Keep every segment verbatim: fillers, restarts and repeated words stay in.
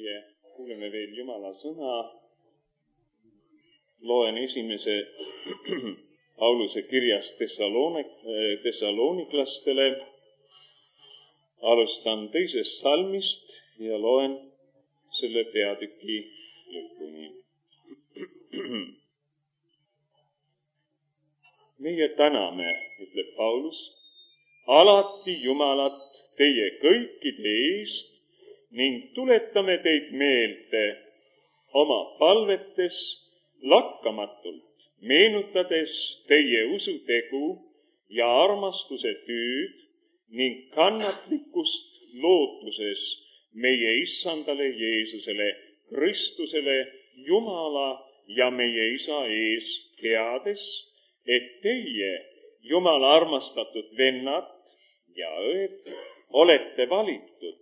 meie kuuleme veel Jumala sõna. Loen esimese Pauluse kirjast Thessaloniklastele. Alustan teisest salmist ja loen selle peatüki lõpuni. Meie täname, ütleb Paulus, alati Jumalat teie kõikide eest ning tuletame teid meelde oma palvetes lakkamatult, meenutades teie usutegu ja armastuse tööd ning kannatlikkust lootuses meie Issandale Jeesusele, Kristusele, Jumala ja meie Isa ees, teades, et teie, Jumala armastatud vennad ja õed, olete valitud,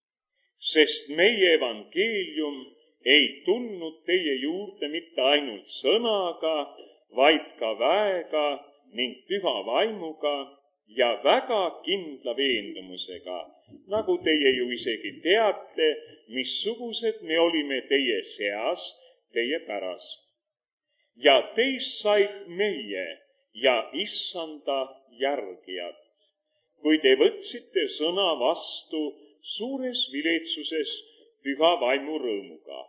sest meie evangeelium ei tulnud teie juurde mitte ainult sõnaga, vaid ka väega ning püha vaimuga ja väga kindla veendumusega, nagu teie ju isegi teate, missugused me olime teie seas, teie pärast. Ja teist said meie ja Issanda järgijad, kui te võtsite sõna vastu suures viletsuses püha vaimu rõõmuga.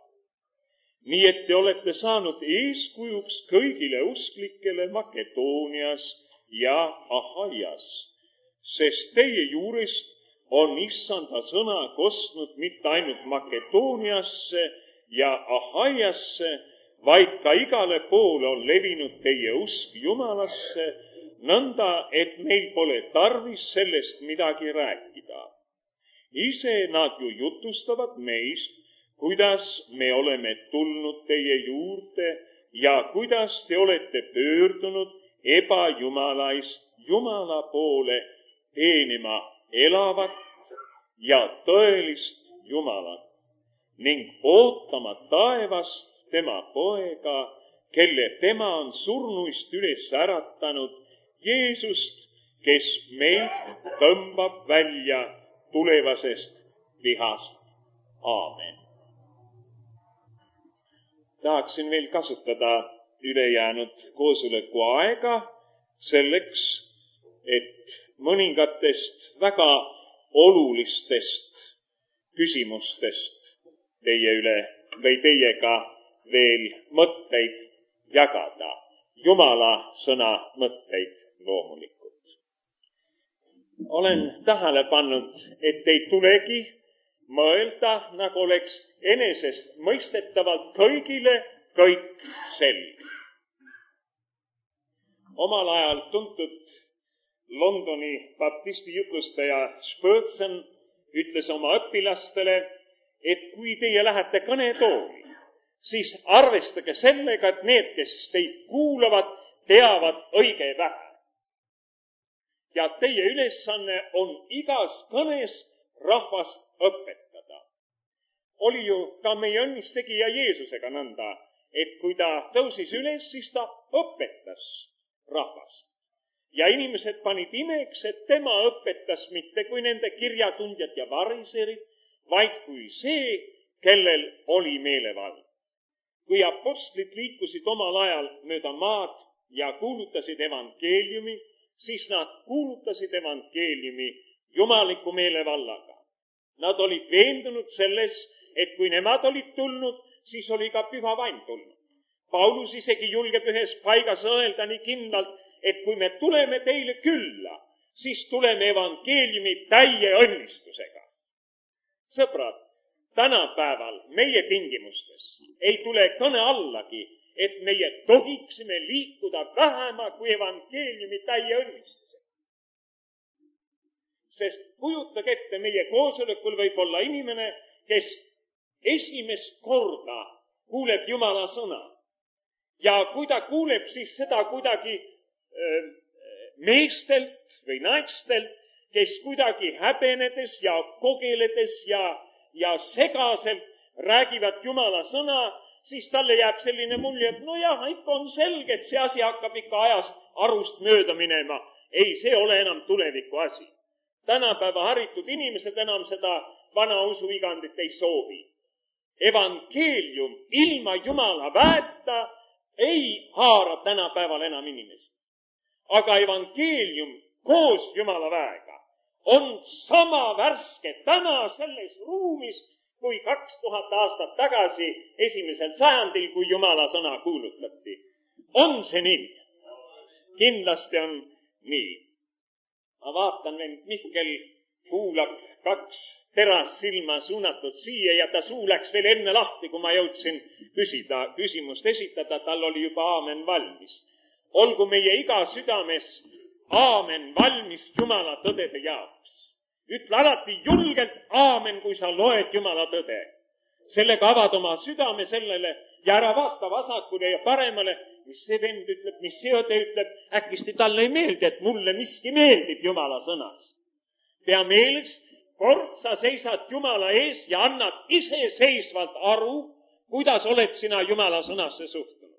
Nii et te olete saanud eeskujuks kõigile usklikele Makedoonias ja Ahaias, sest teie juurest on Issanda sõna kostnud mitte ainult Makedooniasse ja Ahaiasse, vaid ka igale poole on levinud teie usk Jumalasse, nõnda, et meil pole tarvis sellest midagi rääkida. Ise nad ju jutustavad meist, kuidas me oleme tulnud teie juurde ja kuidas te olete pöördunud ebajumalaist Jumala poole teenima elavat ja tõelist Jumalat ning ootama taevast tema poega, kelle tema on surnuist üles äratanud, Jeesust, kes meid tõmbab välja tulevasest vihast. Aamen. Tahaksin veel kasutada ülejäänud koosoleku aega selleks, et mõningatest väga olulistest küsimustest teie üle või teiega veel mõtteid jagada. Jumala sõna mõtteid loomulikult. Olen tähele pannud, et ei tulegi mõelda, nagu oleks enesest mõistetavalt kõigile kõik selge. Omal ajal tuntud Londoni baptisti jutlustaja Spurgeon ütles oma õpilastele, et kui teie lähete kõnetooli, siis arvestage sellega, et need, kes teid kuulavad, teavad õige vähe. Ja teie ülesanne on igas kõnes rahvast õpetada. Oli ju ka meie õnnistegija Jeesusega nõnda, et kui ta tõusis üles, siis ta õpetas rahvast. Ja inimesed panid imeks, et tema õpetas mitte kui nende kirjatundjad ja variserid, vaid kui see, kellel oli meelevald. Kui apostlid liikusid omal ajal mööda maad ja kuulutasid evangeeliumi, siis nad kuulutasid evangeeliumi jumaliku meelevallaga. Nad olid veendunud selles, et kui nemad olid tulnud, siis oli ka püha vaim tulnud. Paulus isegi julgeb ühes paigas öelda nii kindlalt, et kui me tuleme teile külla, siis tuleme evangeeliumi täie õnnistusega. Sõbrad, tänapäeval meie tingimustes ei tule kõne allagi, et meie tohiksime liikuda vähema kui evangeeliumi täie õnnistusega. Sest kujutage ette, meie koosolekul võib olla inimene, kes esimest korda kuuleb Jumala sõna. Ja kui ta kuuleb siis seda kuidagi öö, meestelt või naistelt, kes kuidagi häbenedes ja kogeledes ja ja segaselt räägivad Jumala sõna, siis talle jääb selline mulje, et no jah, ikka on selge, et see asi hakkab ikka ajast arust mööda minema. Ei, see ole enam tuleviku asi. Tänapäeva haritud inimesed enam seda vana usuigandit ei soovi. evangeelium ilma Jumala väeta ei haara tänapäeval enam inimesi. Aga evangeelium koos Jumala väega on sama värske täna selles ruumis kui kaks tuhat aastat tagasi esimesel sajandil, kui Jumala sõna kuulutati. On see nii? Kindlasti on nii. Ma vaatan, et Mihkel kuulab kaks teras silma suunatud siia ja ta suu läks veel enne lahti, kui ma jõudsin küsida, küsimust esitada, tal oli juba aamen valmis. Olgu meie iga südames aamen valmis Jumala tõdede jaoks. Ütle alati julgelt aamen, kui sa loed Jumala tõde. Sellega avad oma südame sellele ja ära vaata vasakule ja paremale, mis see vend ütleb, mis see õde ütleb, äkkisti talle ei meeldi, et mulle miski meeldib Jumala sõnas. Pea meeles, kord sa seisad Jumala ees ja annad iseseisvalt aru, kuidas oled sina Jumala sõnasse suhtunud.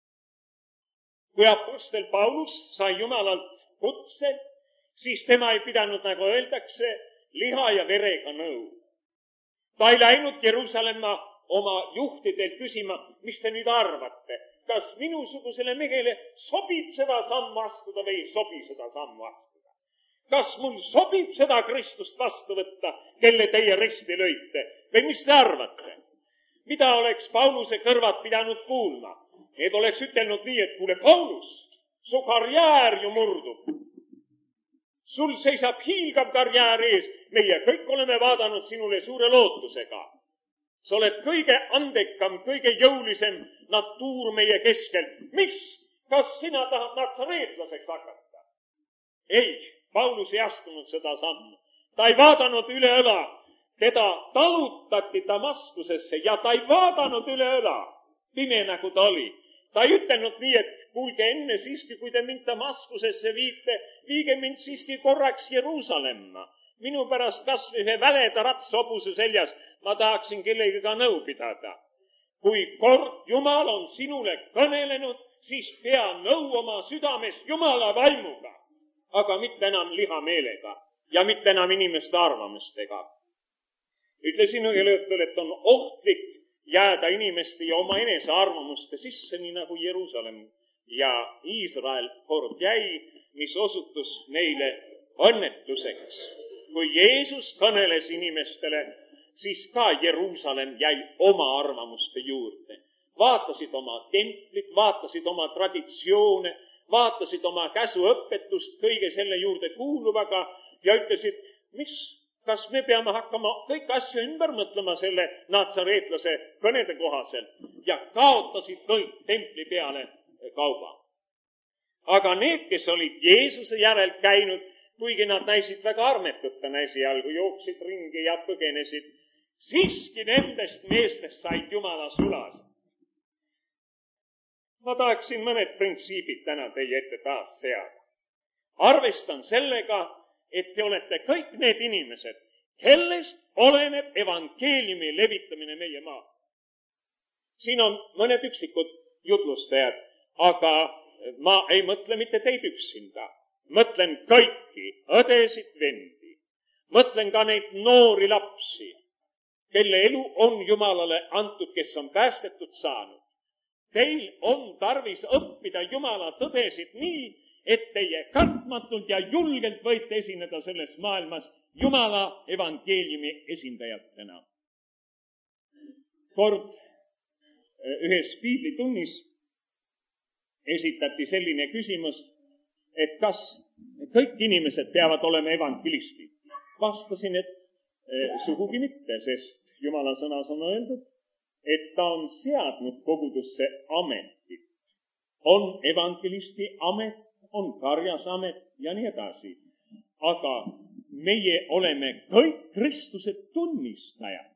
Kui apostel Paulus sai Jumalalt kutse, siis tema ei pidanud, nagu öeldakse, liha ja verega nõu. Ta ei läinud Jeruusalemma oma juhtidelt küsima, mis te nüüd arvate, kas minusugusele mehele sobib seda sammu astuda või ei sobi seda sammu astuda. Kas mul sobib seda Kristust vastu võtta, kelle teie risti lõite, või mis te arvate? Mida oleks Pauluse kõrvad pidanud kuulma? Need oleks ütelnud nii, et kuule, Paulus, su karjäär ju murdub. Sul seisab hiilgav karjäär ees. Meie kõik oleme vaadanud sinule suure lootusega. Sa oled kõige andekam, kõige jõulisem natuur meie keskel. Mis? Kas sina tahad natsareetlaseks hakata? Ei, Paulus ei astunud seda sammu. Ta ei vaadanud üle õla. Teda talutati Damaskusesse ja ta ei vaadanud üle õla. Pime nagu ta oli. Ta ei ütelnud nii, et kuulge enne siiski, kui te mind Damaskusesse viite, viige mind siiski korraks Jeruusalemma. Minu pärast kas või ühe väleda ratshobuse seljas ma tahaksin kellegiga nõu pidada. Kui kord Jumal on sinule kõnelenud, siis pea nõu oma südames Jumala vaimuga, aga mitte enam lihameelega ja mitte enam inimeste arvamustega. Ütlesin ühele õhtul, et on ohtlik jääda inimeste ja oma enese arvamuste sisse, nii nagu Jeruusalemm ja Iisrael kord jäi, mis osutus neile õnnetuseks. Kui Jeesus kõneles inimestele, siis ka Jeruusalemm jäi oma arvamuste juurde. Vaatasid oma templit, vaatasid oma traditsioone, vaatasid oma käsuõpetust kõige selle juurde kuuluvaga ja ütlesid, mis, kas me peame hakkama kõik asju ümber mõtlema selle natsareetlase kõnede kohaselt ja kaotasid kõik templi peale kauba. Aga need, kes olid Jeesuse järel käinud, kuigi nad näisid väga armetutena esialgu, jooksid ringi ja põgenesid, siiski nendest meestest said Jumala sulas. Ma tahaksin mõned printsiibid täna teie ette taas seada. Arvestan sellega, et te olete kõik need inimesed, kellest oleneb evangeeliumi levitamine meie maa. Siin on mõned üksikud jutlustajad, aga ma ei mõtle mitte teid üksinda. Mõtlen kõiki, õdesid, vendi. Mõtlen ka neid noori lapsi, kelle elu on Jumalale antud, kes on päästetud saanud. Teil on tarvis õppida Jumala tõdesid nii, et teie kartmatult ja julgelt võite esineda selles maailmas Jumala evangeeliumi esindajatena. Kord ühes piiblitunnis esitati selline küsimus, et kas kõik inimesed peavad olema evangelistid. Vastasin, et eh, sugugi mitte, sest Jumala sõnas on öeldud, et ta on seadnud kogudusse ametit. On evangelisti amet, on karjas amet ja nii edasi. Aga meie oleme kõik Kristuse tunnistajad.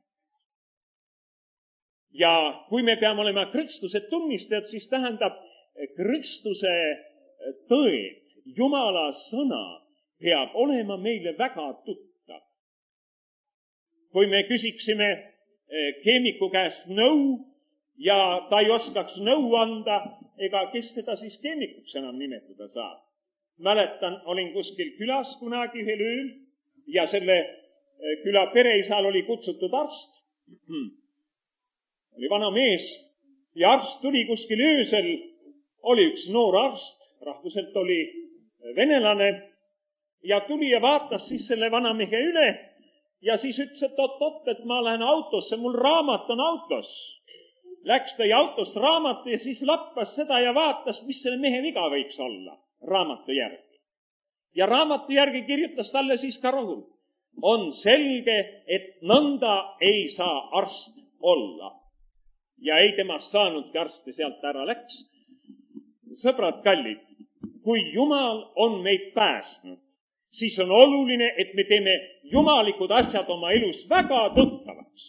Ja kui me peame olema Kristuse tunnistajad, siis tähendab Kristuse tõed, Jumala sõna peab olema meile väga tuttav. Kui me küsiksime keemiku käest nõu ja ta ei oskaks nõu anda, ega kes teda siis keemikuks enam nimetada saab. Mäletan, olin kuskil külas kunagi ühel ööl ja selle küla pereisal oli kutsutud arst. oli vana mees ja arst tuli kuskil öösel, oli üks noor arst, rahvuselt oli venelane ja tuli ja vaatas siis selle vana mehe üle ja siis ütles, et oot-oot, et ma lähen autosse, mul raamat on autos. Läks tõi autost raamatu ja siis lappas seda ja vaatas, mis selle mehe viga võiks olla raamatu järgi. Ja raamatu järgi kirjutas talle siis ka rohul. On selge, et nõnda ei saa arst olla. Ja ei temast saanudki arsti, sealt ära läks. Sõbrad kallid, kui Jumal on meid päästnud, siis on oluline, et me teeme jumalikud asjad oma elus väga tuttavaks.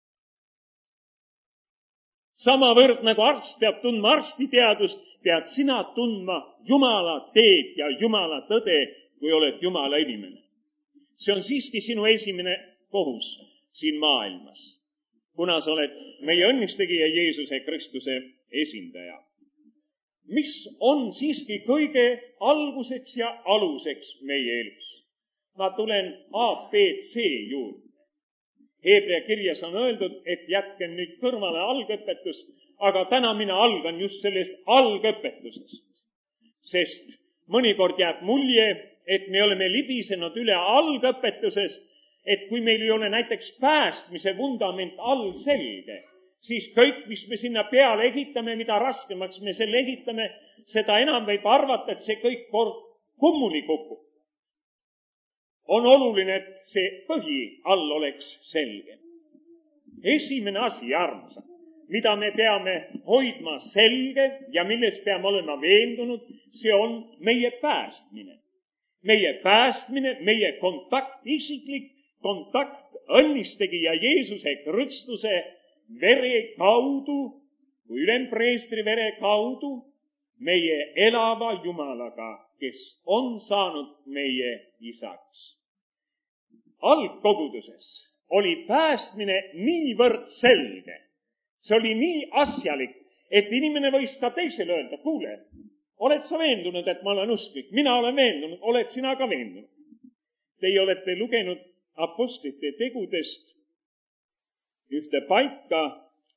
Samavõrd nagu arst peab tundma arstiteadust, pead sina tundma Jumala teed ja Jumala tõde, kui oled Jumala inimene. See on siiski sinu esimene kohus siin maailmas, kuna sa oled meie õnnistegija Jeesuse Kristuse esindaja. Mis on siiski kõige alguseks ja aluseks meie elus? Ma tulen A, B, C juurde. Heebrea kirjas on öeldud, et jätken nüüd kõrvale algõpetus, aga täna mina algan just sellest algõpetusest. Sest mõnikord jääb mulje, et me oleme libisenud üle algõpetuses, et kui meil ei ole näiteks päästmise vundament all selge, siis kõik, mis me sinna peale ehitame, mida raskemaks me selle ehitame, seda enam võib arvata, et see kõik kord kummuli kukub. On oluline, et see põhi all oleks selge. Esimene asi, armsad, mida me peame hoidma selge ja milles peame olema veendunud, see on meie päästmine. Meie päästmine, meie kontakt, isiklik kontakt õnnistegija Jeesuse Kristuse vere kaudu, kui ülempreestri vere kaudu, meie elava Jumalaga, kes on saanud meie isaks. Algkoguduses oli päästmine niivõrd selge, see oli nii asjalik, et inimene võis ka teisele öelda, kuule, oled sa veendunud, et ma olen usklik? Mina olen veendunud, oled sina ka veendunud? Teie olete lugenud apostlite tegudest ühte paika,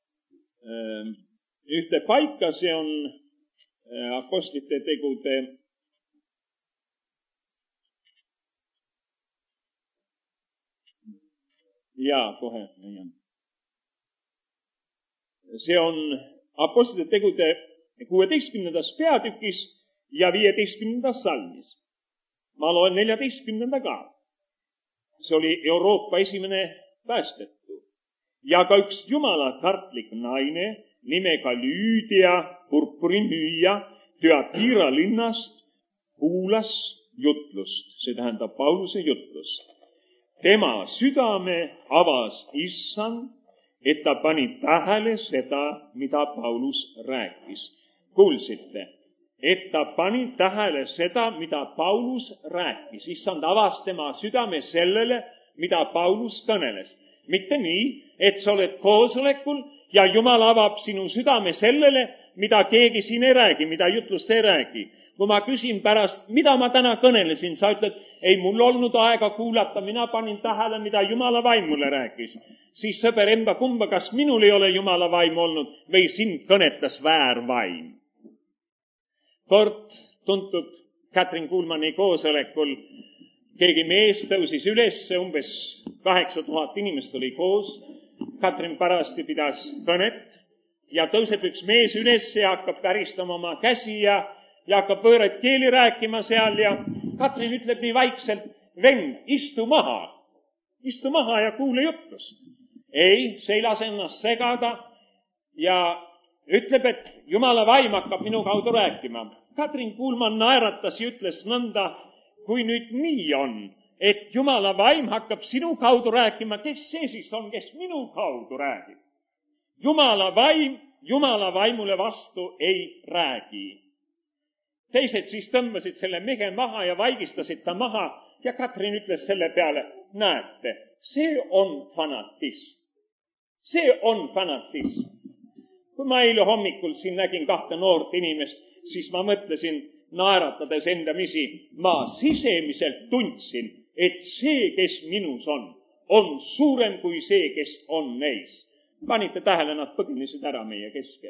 ühte paika, see on apostlite tegude jaa, kohe leian. See on apostlite tegude kuueteistkümnendas peatükis ja viieteistkümnendas salmis. Ma loen neljateistkümnenda ka. See oli Euroopa esimene päästetu. Ja ka üks Jumala kartlik naine nimega Lüüdia, purpurimüüja, Thyatira linnast kuulas jutlust, see tähendab Pauluse jutlust. Tema südame avas Issand, et ta pani tähele seda, mida Paulus rääkis. Kuulsite, et ta pani tähele seda, mida Paulus rääkis. Issand avas tema südame sellele, mida Paulus kõneles. Mitte nii, et sa oled koosolekul ja Jumal avab sinu südame sellele, mida keegi siin ei räägi, mida jutlust ei räägi. Kui ma küsin pärast, mida ma täna kõnelesin, sa ütled, ei mul olnud aega kuulata, mina panin tähele, mida Jumala vaim mulle rääkis. Siis sõber emba kumba, kas minul ei ole Jumala vaim olnud või sind kõnetas väärvaim. Kord tuntud Katrin Kuhlmanni koosolekul keegi mees tõusis üles, umbes kaheksa tuhat inimest oli koos. Katrin parasti pidas kõnet ja tõuseb üks mees üles ja hakkab päristama oma käsi ja ja hakkab võõraid keeli rääkima seal ja Katrin ütleb nii vaikselt, vend, istu maha, istu maha ja kuule jutlust. Ei, see ei lase ennast segada ja ütleb, et Jumala vaim hakkab minu kaudu rääkima. Katrin Kuhlmann naeratas ja ütles nõnda, kui nüüd nii on, et Jumala vaim hakkab sinu kaudu rääkima, kes see siis on, kes minu kaudu räägib? Jumala vaim, Jumala vaimule vastu ei räägi. Teised siis tõmbasid selle mehe maha ja vaigistasid ta maha ja Katrin ütles selle peale, näete, see on fanatism. See on fanatism. Kui ma eile hommikul siin nägin kahte noort inimest, siis ma mõtlesin, naeratades endamisi, ma sisemiselt tundsin, et see, kes minus on, on suurem kui see, kes on neis. panite tähele, nad põgenesid ära meie keskel.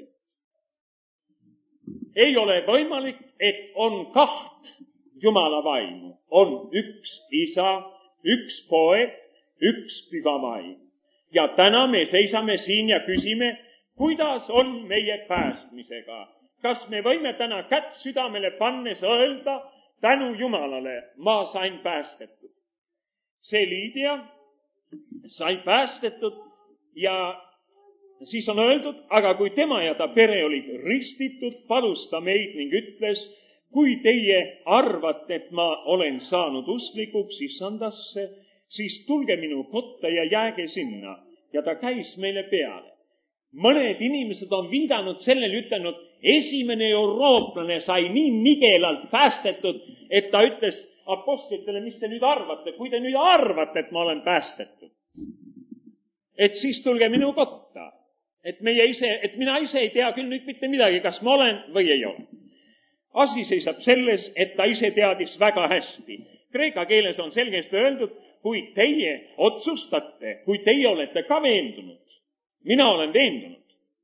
Ei ole võimalik, et on kaht Jumala vaimu. On üks isa, üks poeg, üks püha vaim. Ja täna me seisame siin ja küsime, kuidas on meie päästmisega. Kas me võime täna kätt südamele pannes öelda, tänu Jumalale ma sain päästetud. See Liidia sai päästetud ja siis on öeldud, aga kui tema ja ta pere olid ristitud, palus ta meid ning ütles, kui teie arvate, et ma olen saanud usklikuks issandasse, siis tulge minu kotta ja jääge sinna. Ja ta käis meile peale. Mõned inimesed on viidanud sellele, ütelnud, esimene eurooplane sai nii nigelalt päästetud, et ta ütles apostlitele, mis te nüüd arvate, kui te nüüd arvate, et ma olen päästetud, et siis tulge minu kotta. Et, meie ise, et mina ise ei tea küll nüüd mitte midagi, kas ma olen või ei ole. Asi seisab selles, et ta ise teadis väga hästi. Kreeka keeles on selgesti öeldud, kui teie otsustate, kui teie olete ka veendunud, mina olen veendunud.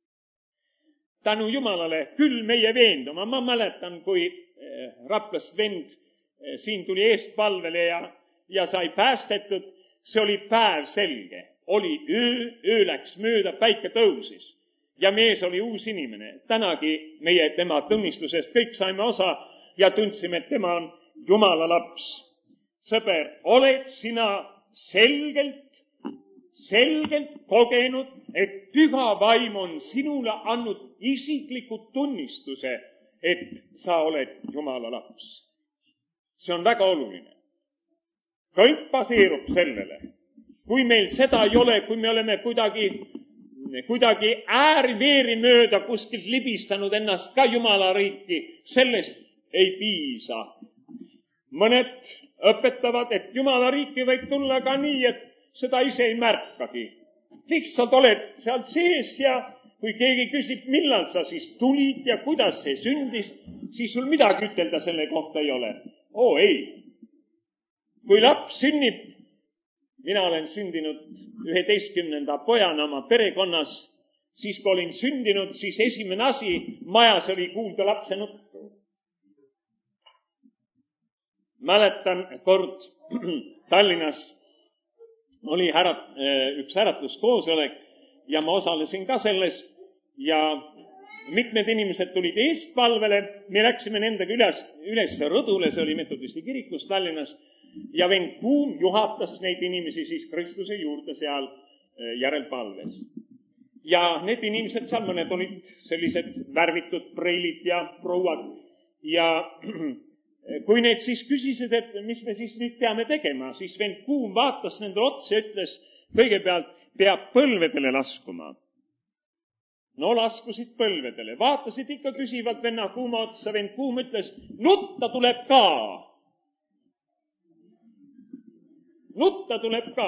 Tänu Jumalale küll meie veenduma. Ma mäletan, kui Raplast vend siin tuli eestpalvele ja, ja sai päästetud, see oli päev selge. Oli öö, öö läks mööda, päike tõusis ja mees oli uus inimene. Tänagi meie tema tunnistusest kõik saime osa ja tundsime, et tema on Jumala laps. Sõber, oled sina selgelt, selgelt kogenud, et püha vaim on sinule andnud isikliku tunnistuse, et sa oled Jumala laps. See on väga oluline. Kõik baseerub sellele. Kui meil seda ei ole, kui me oleme kuidagi, kuidagi ääri-veeri mööda kuskilt libistanud ennast ka Jumala riiki, sellest ei piisa. Mõned õpetavad, et Jumala riiki võib tulla ka nii, et seda ise ei märkagi. Lihtsalt oled seal sees ja kui keegi küsib, millal sa siis tulid ja kuidas see sündis, siis sul midagi ütelda selle kohta ei ole. Oo ei. Kui laps sünnib, mina olen sündinud üheteistkümnenda pojana oma perekonnas, siis kui olin sündinud, siis esimene asi majas oli kuulda lapse nuttu. Mäletan kord Tallinnas oli härat, üks äratuskoosolek ja ma osalesin ka selles ja mitmed inimesed tulid eestpalvele, me läksime nendega üles, üles rõdule, see oli metodisti kirikus Tallinnas, ja vend Kuum juhatas neid inimesi siis Kristuse juurde seal järelpalves. Ja need inimesed seal, mõned olid sellised värvitud preilid ja prouad. Ja kui need siis küsisid, et mis me siis nüüd peame tegema, siis vend Kuum vaatas nende otsa ja ütles, kõigepealt peab põlvedele laskuma. No laskusid põlvedele, vaatasid ikka küsivad venna Kuuma otsa, vend Kuum ütles, nutta tuleb ka. Nutta tuleb ka.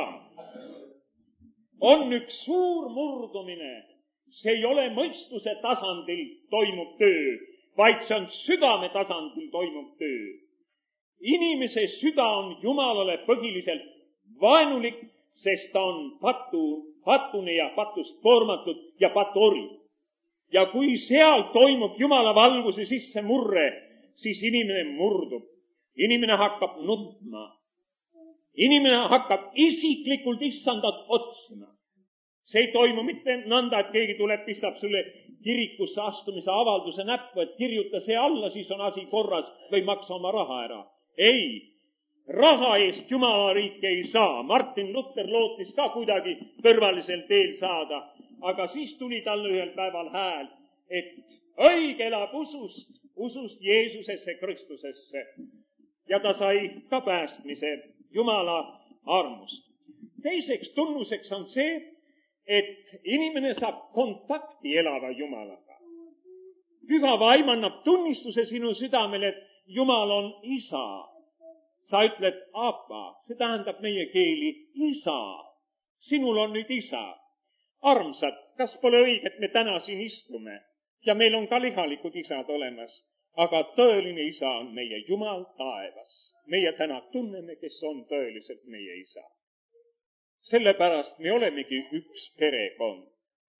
On üks suur murdumine. See ei ole mõistuse tasandil toimub töö, vaid see on südame tasandil toimub töö. Inimese süda on Jumalale põhiliselt vaenulik, sest ta on patu, patune ja patust koormatud ja patuori. Ja kui seal toimub Jumala valguse sisse murre, siis inimene murdub. Inimene hakkab nutma. Inimene hakkab isiklikult issandat otsima. See ei toimu mitte nõnda, et keegi tuleb, pissab sulle kirikusse astumise avalduse näppu, et kirjuta see alla, siis on asi korras või maksa oma raha ära. Ei, raha eest Jumala riiki ei saa. Martin Luther lootis ka kuidagi kõrvalisel teel saada, aga siis tuli talle ühel päeval hääl, et õige elab usust, usust Jeesusesse, Kristusesse. Ja ta sai ka päästmise Jumala armust. Teiseks tunnuseks on see, et inimene saab kontakti elava Jumalaga. Püha vaim annab tunnistuse sinu südamele, et Jumal on isa. Sa ütled Abba, see tähendab meie keeli isa. Sinul on nüüd isa. Armsad, kas pole õige, et me täna siin istume ja meil on ka lihalikud isad olemas, aga tõeline isa on meie Jumal taevas. Meie täna tunneme, kes on tõeliselt meie isa. Sellepärast me olemegi üks perekond.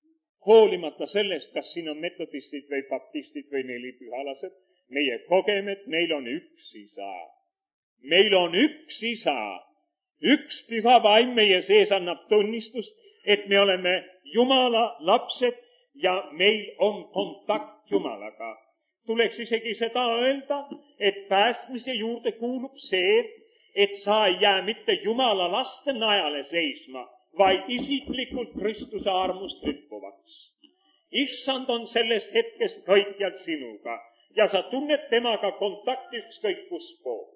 hoolimata sellest, kas siin on metodistid või baptistid või nelipühalased, meie kogeme, et meil on üks isa. Meil on üks isa. Üks püha vaim meie sees annab tunnistust, et me oleme Jumala lapsed ja meil on kontakt Jumalaga. Tuleks isegi seda öelda, et päästmise juurde kuulub see, et sa ei jää mitte Jumala laste najale seisma, vaid isiklikult Kristuse armust rippuvaks. Issand on sellest hetkest kõikjalt sinuga ja sa tunned temaga kontakti ükskõik kus pool.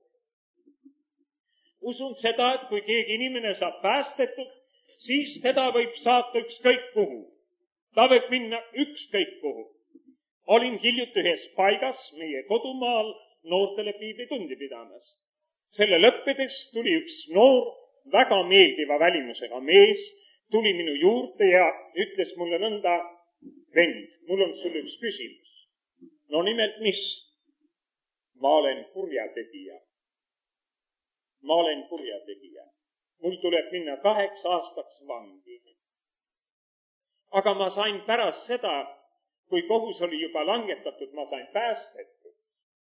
Usun seda, et kui keegi inimene saab päästetud, siis teda võib saata ükskõik kuhu. Ta võib minna ükskõik kuhu. Olin hiljuti ühes paigas meie kodumaal noortele piiblitundi pidamas. Selle lõppedes tuli üks noor, väga meeldiva välimusega mees, tuli minu juurde ja ütles mulle nõnda, vend, mul on sulle üks küsimus. No nimelt mis? Ma olen kurjategija. Ma olen kurjategija. Mul tuleb minna kaheks aastaks vangi. Aga ma sain pärast seda, kui kohus oli juba langetatud, ma sain päästetud.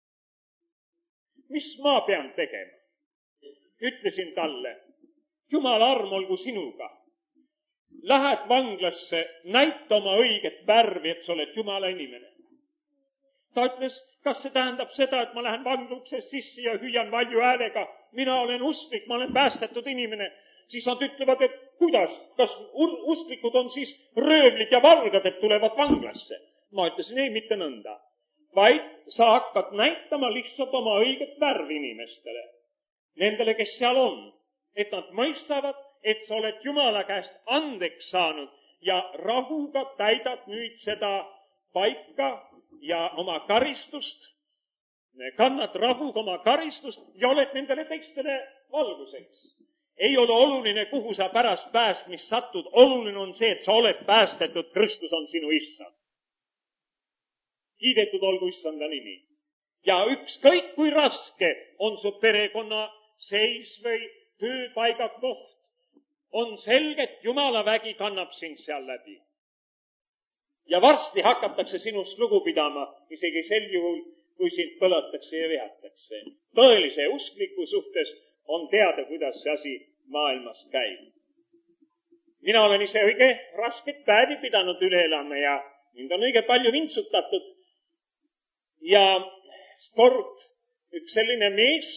Mis ma pean tegema? Ütlesin talle, Jumala arm olgu sinuga. Lähed vanglasse, näita oma õiget värvi, et sa oled Jumala inimene. Ta ütles, kas see tähendab seda, et ma lähen vangluksest sisse ja hüüan valju häälega, mina olen usklik, ma olen päästetud inimene. Siis nad ütlevad, et kuidas, kas usklikud on siis röövlid ja valgad, et tulevad vanglasse. Ma ütlesin, ei, mitte nõnda, vaid sa hakkad näitama lihtsalt oma õiget värvi inimestele. Nendele, kes seal on, et nad mõistavad, et sa oled Jumala käest andeks saanud ja rahuga täidad nüüd seda paika ja oma karistust, kannad rahuga oma karistust ja oled nendele teistele valguseks. Ei ole oluline, kuhu sa pärast päästmist satud, oluline on see, et sa oled päästetud, Kristus on sinu issand. Kiidetud olgu issanda nimi. Ja ükskõik kui raske on su perekonna seis või tööpaiga koht, on selge, et Jumala vägi kannab sind seal läbi. Ja varsti hakatakse sinust lugu pidama, isegi sel juhul, kui sind põlatakse ja vihatakse. Tõelise uskliku suhtes on teada, kuidas see asi maailmas käib. Mina olen ise õige rasket päevi pidanud üle elama ja mind on õige palju vintsutatud. Ja kord üks selline mees,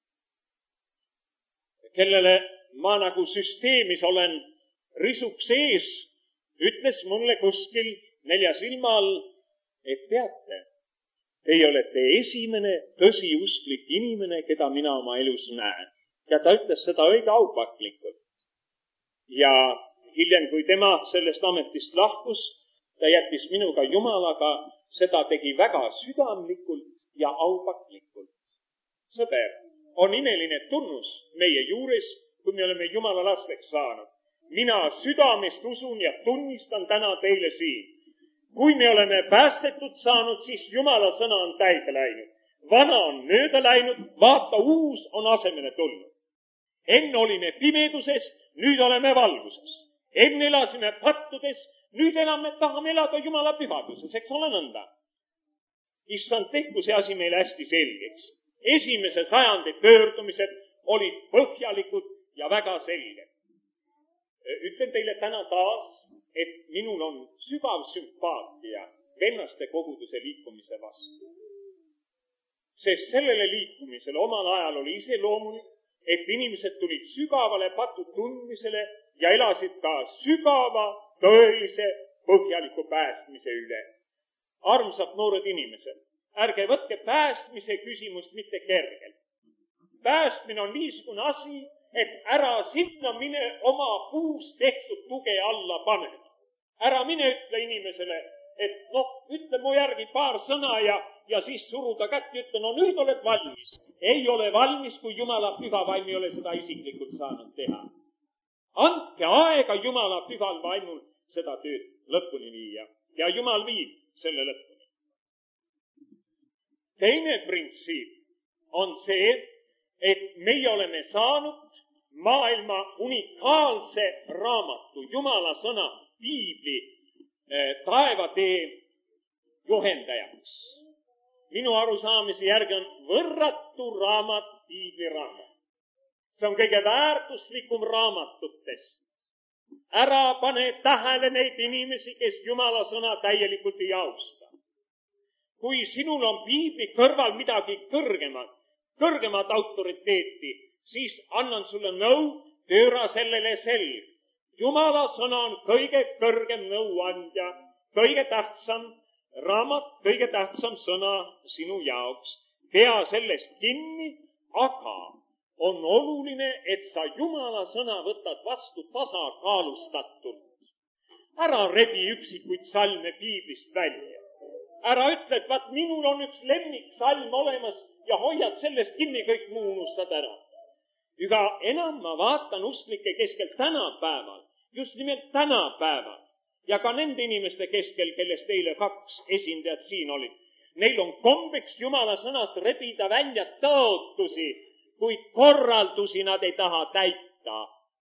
kellele ma nagu süsteemis olen risuks ees, ütles mulle kuskil nelja silma all, et teate, teie olete esimene tõsiusklik inimene, keda mina oma elus näen. Ja ta ütles seda õige aupaklikult. Ja hiljem, kui tema sellest ametist lahkus, ta jättis minuga Jumalaga, seda tegi väga südamlikult ja aupaklikult. Sõber, on imeline tunnus meie juures, kui me oleme Jumala lasteks saanud. Mina südamest usun ja tunnistan täna teile siin. Kui me oleme päästetud saanud, siis Jumala sõna on täide läinud. Vana on mööda läinud, vaata uus on asemele tulnud. Enne olime pimeduses, nüüd oleme valguses. Enne elasime pattudes, nüüd elame, tahame elada Jumala pühaduses, eks ole nõnda. Issand, tehku see asi meile hästi selgeks. Esimese sajandi pöördumised olid põhjalikud ja väga selged. Ütlen teile täna taas, et minul on sügav sümpaatia vennaste koguduse liikumise vastu. Sest sellele liikumisele omal ajal oli iseloomulik, et inimesed tulid sügavale patu tundmisele ja elasid ka sügava, tõelise, põhjaliku päästmise üle. Armsad noored inimesed, ärge võtke päästmise küsimust mitte kergelt. Päästmine on niisugune asi, et ära sinna mine oma puust tehtud tuge alla panema. Ära mine ütle inimesele, et noh, ütle mu järgi paar sõna ja, ja siis suruda kätt ja ütle, no nüüd oled valmis. Ei ole valmis, kui Jumala püha vaim ei ole seda isiklikult saanud teha. Andke aega Jumala pühal vaimul seda tööd lõpuni viia ja Jumal viib selle lõpuni. Teine printsiip on see, et meie oleme saanud maailma unikaalse raamatu, Jumala sõna, piibli, taevatee juhendajaks. Minu arusaamise järgi on võrratu raamat piibliraamat. See on kõige väärtuslikum raamatutest. Ära pane tähele neid inimesi, kes Jumala sõna täielikult ei austa. Kui sinul on piibli kõrval midagi kõrgemat, kõrgemat autoriteeti, siis annan sulle nõu, pööra sellele selg. Jumala sõna on kõige kõrgem nõuandja, kõige tähtsam raamat, kõige tähtsam sõna sinu jaoks. Pea sellest kinni, aga on oluline, et sa Jumala sõna võtad vastu tasakaalustatult. Ära rebi üksikuid salme piiblist välja. Ära ütle, et vaat minul on üks lemmiksalm olemas ja hoiad sellest kinni, kõik muu unustad ära. Üga enam ma vaatan usklike keskel tänapäeval, just nimelt tänapäeval ja ka nende inimeste keskel, kellest eile kaks esindajat siin olid. Neil on kombeks Jumala sõnast rebida välja tõotusi, kuid korraldusi nad ei taha täita.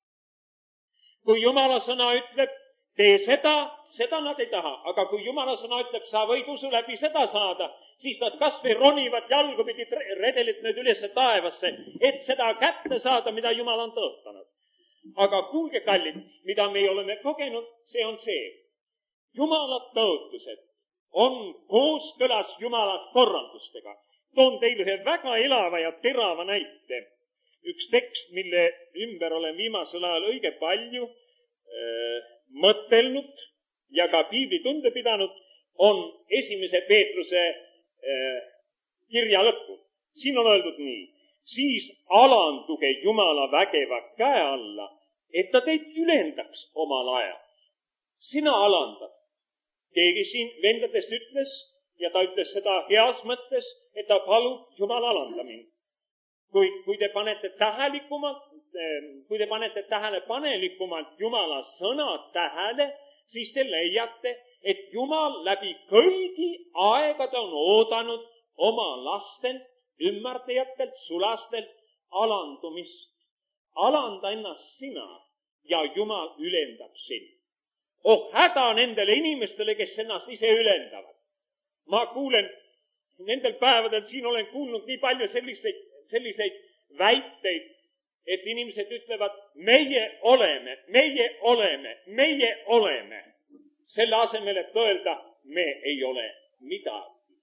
Kui Jumala sõna ütleb, tee seda, seda nad ei taha. Aga kui Jumala sõna ütleb, sa võid usu läbi seda saada, siis nad kas või ronivad jalgupidi redelit mööda üles taevasse, et seda kätte saada, mida Jumal on tõotanud. Aga kuulge, kallid, mida me oleme kogenud, see on see. Jumala tõotused on kooskõlas Jumala korraldustega. Toon teile ühe väga elava ja terava näite. Üks tekst, mille ümber olen viimasel ajal õige palju äh, mõtelnud ja ka piibli tunde pidanud, on esimese Peetruse äh, kirja lõppu. Siin on öeldud nii. Siis alanduge Jumala vägeva käe alla, et ta teid ülendaks omal ajal. Sina alandad. Keegi siin vendadest ütles, ja ta ütles seda heas mõttes, et ta palub Jumala alandamine. Kui, kui te panete tähelikumalt, kui te panete tähelepanelikumalt Jumala sõna tähele, siis te leiate, et Jumal läbi kõigi aegade on oodanud oma lastelt, ümmardajatelt, sulastelt alandumist. Alanda ennast sina ja Jumal ülendab sind. Oh, häda nendele inimestele, kes ennast ise ülendavad. Ma kuulen, nendel päevadel siin olen kuulnud nii palju selliseid, selliseid väiteid, et inimesed ütlevad, meie oleme, meie oleme, meie oleme. Selle asemel, et öelda, me ei ole midagi.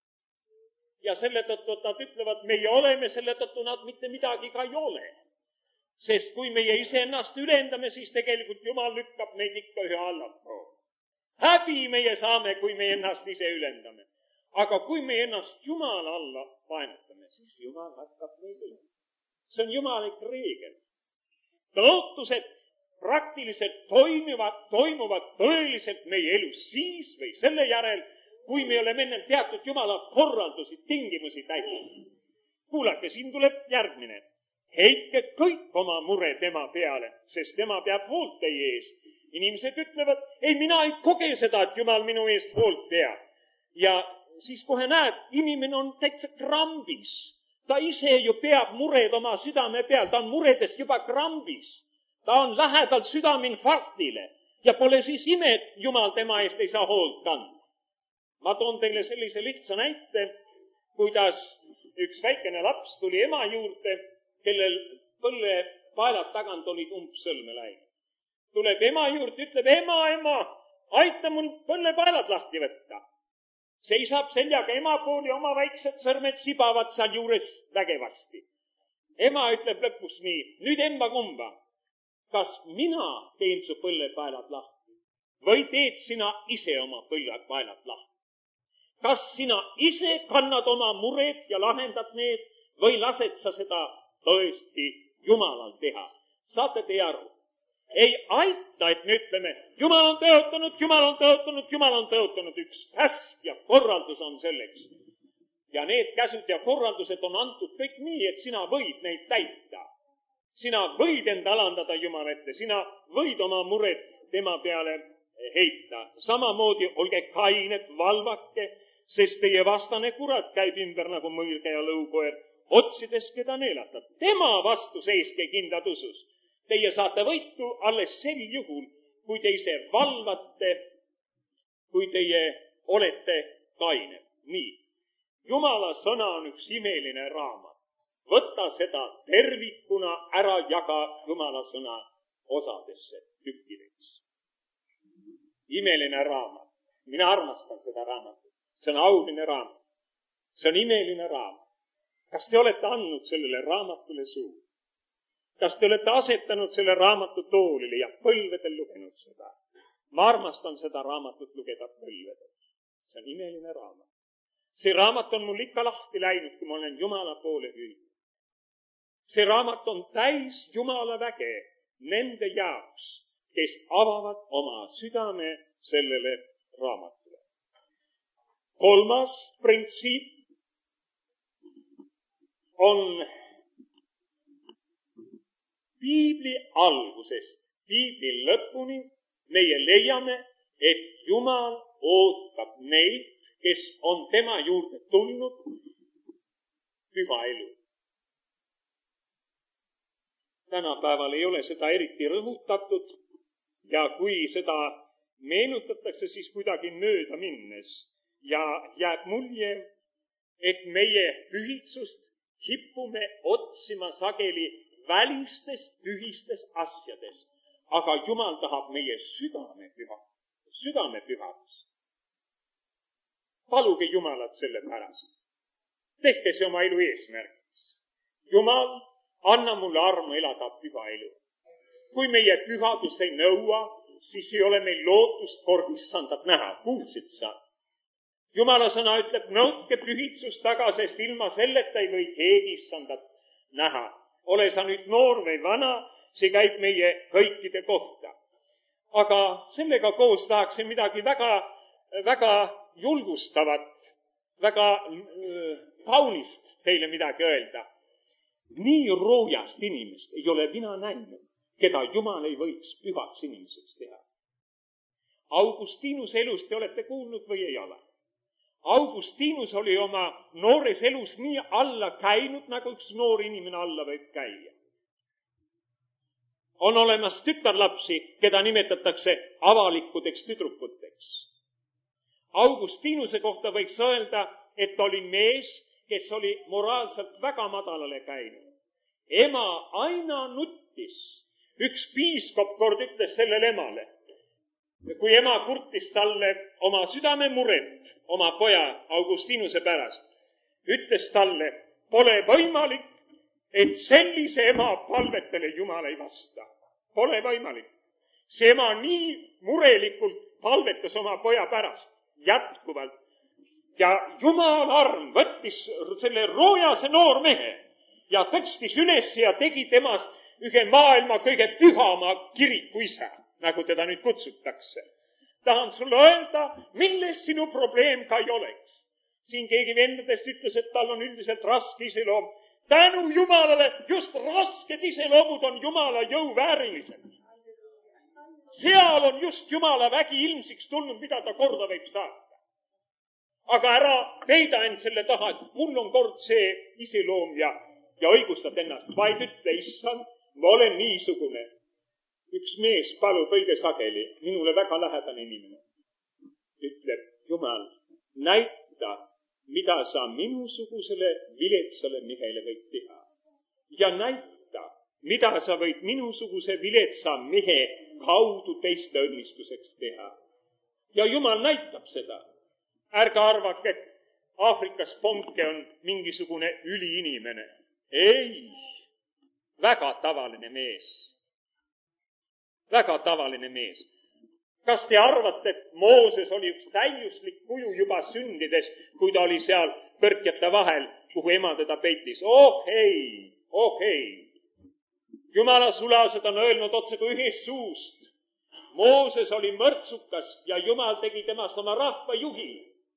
Ja selle tõttu nad ütlevad, meie oleme, selle tõttu nad mitte midagi ka ei ole. Sest kui meie ise ennast ülendame, siis tegelikult Jumal lükkab meid ikka ühe allapoole. Häbi meie saame, kui me ennast ise ülendame. Aga kui me ennast Jumala alla painutame, siis Jumal hakkab meid ülendama. See on jumalik reegel. Tõotused praktiliselt toimivad, toimuvad tõeliselt meie elus siis või selle järel, kui me oleme enne teatud Jumala korraldusi, tingimusi täitnud. Kuulake, siin tuleb järgmine. Heitke kõik oma mure tema peale, sest tema peab hoolt teie eest. Inimesed ütlevad, ei, mina ei koge seda, et Jumal minu eest hoolt peab. Ja siis kohe näed, inimene on täitsa krambis. Ta ise ju peab mured oma südame peal, ta on muredest juba krambis. Ta on lähedal südameinfarktile ja pole siis ime, et Jumal tema eest ei saa hoolt kanda. Ma toon teile sellise lihtsa näite, kuidas üks väikene laps tuli ema juurde, kellel põllepaelad tagant olid umbsõlme läinud. Tuleb ema juurde, ütleb, ema, ema, aita mul põllepaelad lahti võtta. Seisab seljaga ema pooli, oma väiksed sõrmed sibavad seal juures vägevasti. Ema ütleb lõpus nii, nüüd emba kumba, kas mina teen su põllepaelad lahti või teed sina ise oma põllepaelad lahti? Kas sina ise kannad oma mured ja lahendad need või lased sa seda tõesti Jumalal teha? Saate te aru? Ei aita, et me ütleme, Jumal on tõotanud, Jumal on tõotanud, Jumal on tõotanud, üks käsk ja korraldus on selleks. Ja need käsud ja korraldused on antud kõik nii, et sina võid neid täita. Sina võid enda alandada Jumala ette, sina võid oma mured tema peale heita. Samamoodi olge kained, valvake, sest teie vastane kurat käib ümber nagu mõõrge ja lõukoer, otsides keda neelata. Tema vastu seiske kindlad usus. Teie saate võitu alles sel juhul, kui te ise valvate kui teie olete kained. nii, Jumala sõna on üks imeline raamat. Võta seda tervikuna, ära jaga Jumala sõna osadesse tükkideks. Imeline raamat. Mina armastan seda raamatut. See on auline raamat. See on imeline raamat. Kas te olete andnud sellele raamatule suu? Kas te olete asetanud selle raamatu toolile ja põlvedel lugenud seda? Ma armastan seda raamatut lugeda põlvedel. See on imeline raamat. See raamat on mul ikka lahti läinud, kui ma olen Jumala poole hüüdnud. See raamat on täis Jumala väge nende jaoks, kes avavad oma südame sellele raamatule. Kolmas printsiip on piibli algusest piibli lõpuni meie leiame, et Jumal ootab neid, kes on tema juurde tulnud, püha elu. Tänapäeval ei ole seda eriti rõhutatud ja kui seda meenutatakse, siis kuidagi mööda minnes ja jääb mulje, et meie pühitsust hippume otsima sageli välistes tühistes asjades, aga Jumal tahab meie südame püha, südame pühadust. Paluge Jumalat selle pärast. Tehke see oma elu eesmärgiks. Jumal, anna mulle armu elada püha elu. Kui meie pühadust ei nõua, siis ei ole meil lootust kord issandat näha. Kuulsid sa? Jumala sõna ütleb, nõudke pühitsust taga, sest ilma selleta ei või keegi issandat näha. Ole sa nüüd noor või vana, see käib meie kõikide kohta. Aga sellega koos tahaksin midagi väga, väga julgustavat, väga äh, kaunist teile midagi öelda. Nii roojast inimest ei ole mina näinud, keda Jumal ei võiks pühaks inimeseks teha. Augustinuse elust te olete kuulnud või ei ole? Augustinus oli oma noores elus nii alla käinud, nagu üks noor inimene alla võib käia. On olemas tütarlapsi, keda nimetatakse avalikudeks tüdrukuteks. Augustinuse kohta võiks öelda, et oli mees, kes oli moraalselt väga madalale käinud. Ema aina nuttis. Üks piiskop kord ütles sellele emale, kui ema kurtis talle oma südame muret oma poja Augustinuse pärast, ütles talle, pole võimalik, et sellise ema palvetele Jumal ei vasta. Pole võimalik. See ema nii murelikult palvetas oma poja pärast, jätkuvalt. Ja Jumal arm võttis selle roojase noormehe ja tõstis üles ja tegi temast ühe maailma kõige pühama kiriku isa, nagu teda nüüd kutsutakse. Tahan sulle öelda, milles sinu probleem ka ei oleks. Siin keegi vendadest ütles, et tal on üldiselt raske iseloom. Tänu Jumalale, just rasked iseloomud on Jumala jõu väärilised. Seal on just Jumala vägi ilmsiks tulnud, mida ta korda võib saata. Aga ära peida end selle taha, et mul on kord see iseloom ja, ja õigustad ennast, vaid ütle, issand, ma olen niisugune. Üks mees palub õige sageli, minule väga lähedane inimene. Ütleb, Jumal, näita, mida sa minusugusele viletsale mehele võid teha. Ja näita, mida sa võid minusuguse viletsa mehe kaudu teiste õnnistuseks teha. Ja Jumal näitab seda. Ärge arvake, et Aafrikas Ponke on mingisugune üliinimene. Ei, väga tavaline mees. Väga tavaline mees. Kas te arvate, et Mooses oli üks täiuslik kuju juba sündides, kui ta oli seal kõrkjate vahel, kuhu ema teda peitis? Oh ei, oh ei. Jumala sulased on öelnud otse kui ühest suust. Mooses oli mõrtsukas ja Jumal tegi temast oma rahva juhi.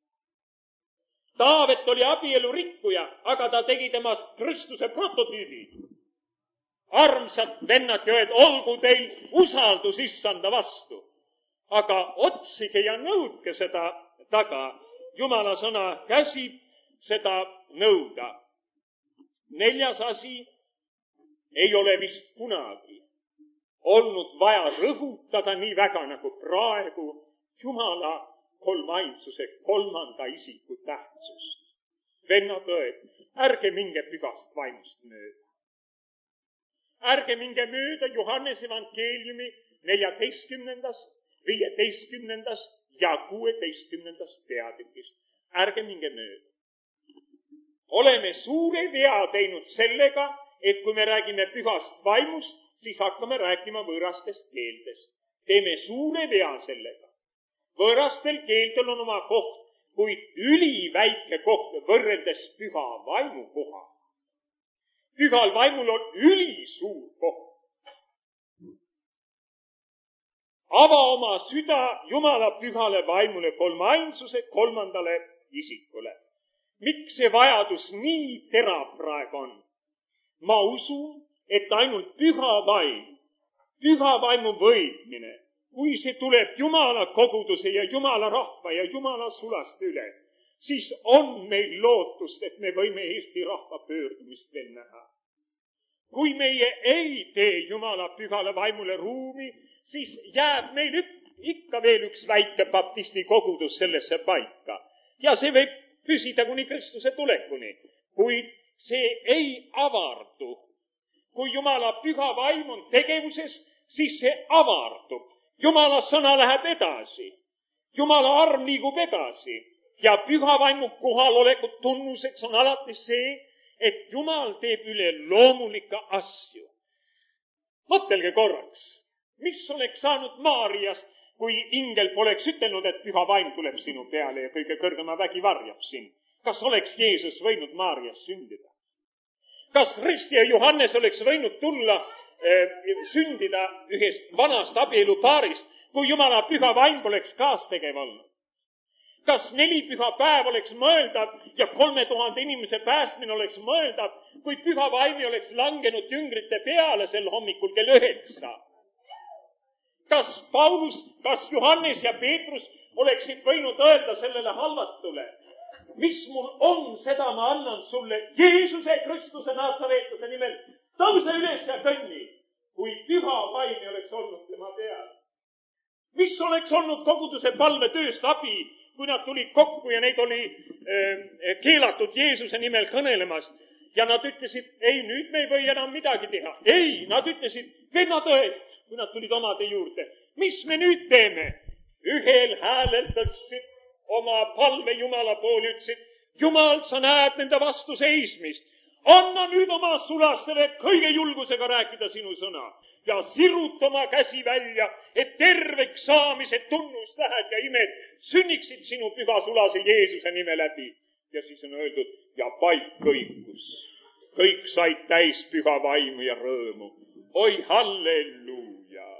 Taavet oli abielu rikkuja, aga ta tegi temast Kristuse prototüübi. Armsad vennad ja öed, olgu teil usaldus issanda vastu. Aga otsige ja nõudke seda taga. Jumala sõna käsib seda nõuda. Neljas asi, ei ole vist kunagi olnud vaja rõhutada nii väga nagu praegu Jumala kolmainsuse kolmanda isiku tähtsust. Vennad, õed, ärge minge pühast vaimust mööda. Ärge minge mööda Johannese evangeeliumi neljateistkümnendast, viieteistkümnendast ja kuueteistkümnendast peatükist. Ärge minge mööda. Oleme suure vea teinud sellega, et kui me räägime pühast vaimust, siis hakkame rääkima võõrastest keeltest. Teeme suure vea sellega. Võõrastel keeltel on oma koht, kuid üliväike koht võrreldes püha vaimu koha. Pühal vaimul on ülisuur koht. Ava oma süda Jumala pühale vaimule kolmainsuse kolmandale isikule. Miks see vajadus nii terav praegu on? Ma usun, et ainult püha vaim, püha vaimu võitmine, kui see tuleb Jumala koguduse ja Jumala rahva ja Jumala sulast üle, siis on meil lootust, et me võime Eesti rahva pöördumist veel näha. Kui meie ei tee Jumala pühale vaimule ruumi, siis jääb meil ikka veel üks väike baptisti kogudus sellesse paika. Ja see võib püsida kuni Kristuse tulekuni, kuid see ei avardu. Kui Jumala püha vaim on tegevuses, siis see avardub. Jumala sõna läheb edasi. Jumala arm liigub edasi. Ja püha vaimu kohaloleku tunnuseks on alati see, et Jumal teeb üle loomulika asju. Mõtelge korraks, mis oleks saanud Maariast, kui ingel poleks ütelnud, et püha vaim tuleb sinu peale ja kõige kõrgema vägi varjab sind. Kas oleks Jeesus võinud Maariast sündida? Kas Risti ja Johannes oleks võinud tulla sündida ühest vanast abielupaarist, kui Jumala püha vaim poleks kaastegev olnud? Kas neli püha päev oleks mõeldav ja kolme tuhande inimese päästmine oleks mõeldav, kui püha vaim oleks langenud jüngrite peale sel hommikul kell üheksa? Kas Paulus, kas Johannes ja Peetrus oleksid võinud öelda sellele halvatule, mis mul on, seda ma annan sulle Jeesuse Kristuse Naatsareetlase nimel, tõuse üles ja kõnni, kui püha vaim ei oleks olnud tema peal. Mis oleks olnud koguduse palvetööst abi, kui nad tulid kokku ja neid oli äh, keelatud Jeesuse nimel kõnelemas ja nad ütlesid, ei, nüüd me ei või enam midagi teha. Ei, nad ütlesid, vennad õed, kui nad tulid omade juurde, mis me nüüd teeme? Ühel häälel tõstsid oma palve Jumala poole, ütlesid, Jumal, sa näed nende vastu seismist. Anna nüüd oma sulastele kõige julgusega rääkida sinu sõna ja siruta oma käsi välja, et terveks saamise tunnustähed ja imed sünniksid sinu püha sulase Jeesuse nime läbi. Ja siis on öeldud, ja paik kõikus. Kõik said täis püha vaimu ja rõõmu. Oi, halleluuja!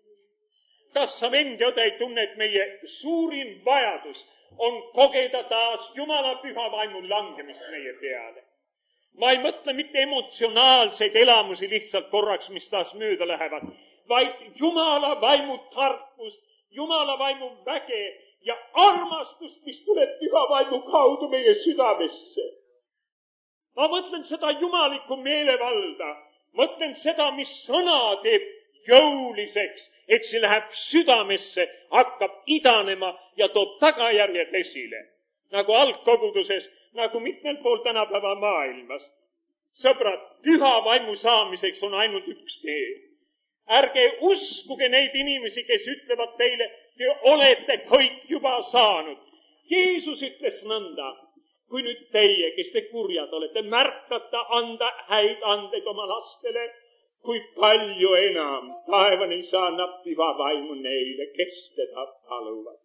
Kas sa vend ja õde ei tunne, et meie suurim vajadus on kogeda taas Jumala püha vaimu langemist meie peale? Ma ei mõtle mitte emotsionaalseid elamusi lihtsalt korraks, mis taas mööda lähevad, vaid Jumala vaimu tarkust, Jumala vaimu väge ja armastust, mis tuleb püha vaimu kaudu meie südamesse. Ma mõtlen seda jumalikku meelevalda, mõtlen seda, mis sõna teeb jõuliseks, et see läheb südamesse, hakkab idanema ja toob tagajärjed esile. Nagu algkoguduses, nagu mitmel pool tänapäeva maailmas. Sõbrad, püha vaimu saamiseks on ainult üks tee. Ärge uskuge neid inimesi, kes ütlevad teile, te olete kõik juba saanud. Jeesus ütles nõnda, kui nüüd teie, kes te kurjad olete, märkata anda häid andeid oma lastele, kui palju enam taevane isa annab püha vaimu neile, kes teda paluvad.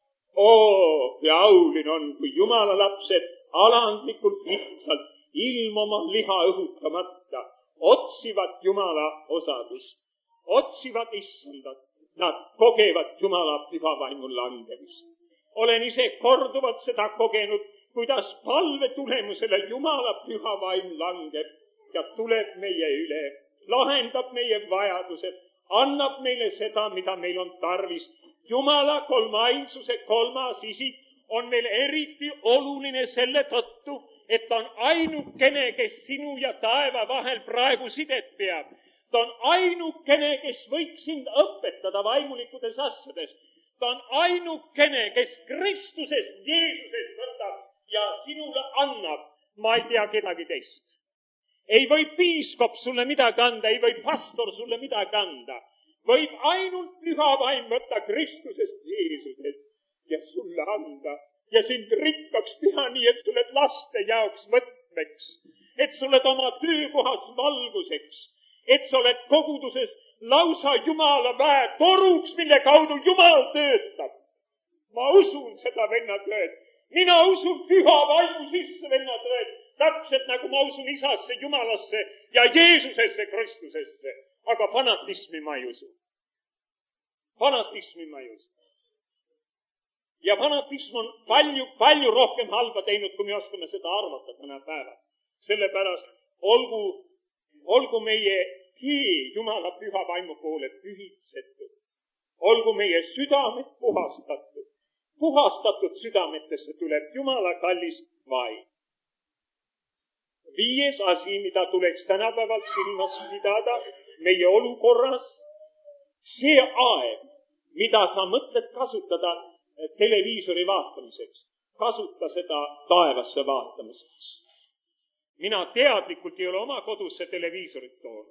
Oo, ja aulin on, kui Jumala lapsed alandlikult lihtsalt ilma oma liha õhutamata otsivad Jumala osadust, otsivad issandat, nad kogevad Jumala püha vaimu langemist. Olen ise korduvalt seda kogenud, kuidas palve tulemusele Jumala püha vaim langeb ja tuleb meie üle, lahendab meie vajadused, annab meile seda, mida meil on tarvis. Jumala kolmainsuse kolmas isik on meil eriti oluline selle tõttu, et ta on ainukene, kes sinu ja taeva vahel praegu sidet peab. Ta on ainukene, kes võiks sind õpetada vaimulikkudes asjades. ta on ainukene, kes Kristusest, Jeesusest võtab ja sinule annab, ma ei tea kedagi teist. Ei või piiskop sulle midagi anda, ei või pastor sulle midagi anda. Võib ainult püha vaim võtta Kristusest, Jeesusest ja sulle anda ja sind rikkaks teha nii, et sul oled laste jaoks võtmeks, et sul oled oma töökohas valguseks, et sa oled koguduses lausa Jumala väe toruks, mille kaudu Jumal töötab. Ma usun seda, vennad õed. Mina usun püha vaimu sisse, vennad õed, täpselt nagu ma usun isasse, Jumalasse ja Jeesusesse, Kristusesse. Aga fanatismi ma ei usu. Fanatismi ma ei usu. Ja fanatism on palju, palju rohkem halba teinud, kui me oskame seda arvata täna päeval. Sellepärast olgu, olgu meie keel Jumala püha vaimu poole pühitsetud. Olgu meie südamed puhastatud. Puhastatud südametesse tuleb Jumala kallis vaim. Viies asi, mida tuleks tänapäeval silmas pidada meie olukorras, see aeg, mida sa mõtled kasutada televiisori vaatamiseks, kasuta seda taevasse vaatamiseks. Mina teadlikult ei ole oma kodusse televiisorit toonud.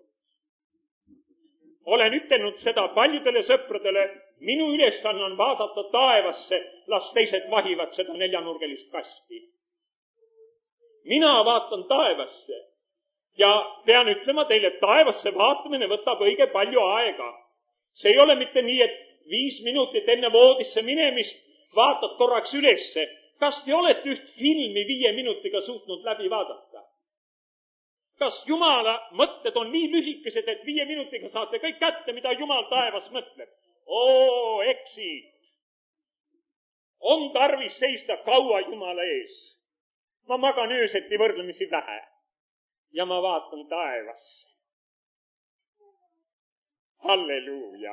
Olen ütelnud seda paljudele sõpradele, minu ülesanne on vaadata taevasse, las teised vahivad seda neljanurgelist kasti. Mina vaatan taevasse ja pean ütlema teile, et taevasse vaatamine võtab õige palju aega. See ei ole mitte nii, et viis minutit enne voodisse minemist vaatad korraks ülesse. Kas te olete üht filmi viie minutiga suutnud läbi vaadata? Kas Jumala mõtted on nii lühikesed, et viie minutiga saate kõik kätte, mida Jumal taevas mõtleb? Oo, eksid! On tarvis seista kaua Jumala ees. Ma magan ööseti võrdlemisi vähe ja ma vaatan taevasse. Halleluuja!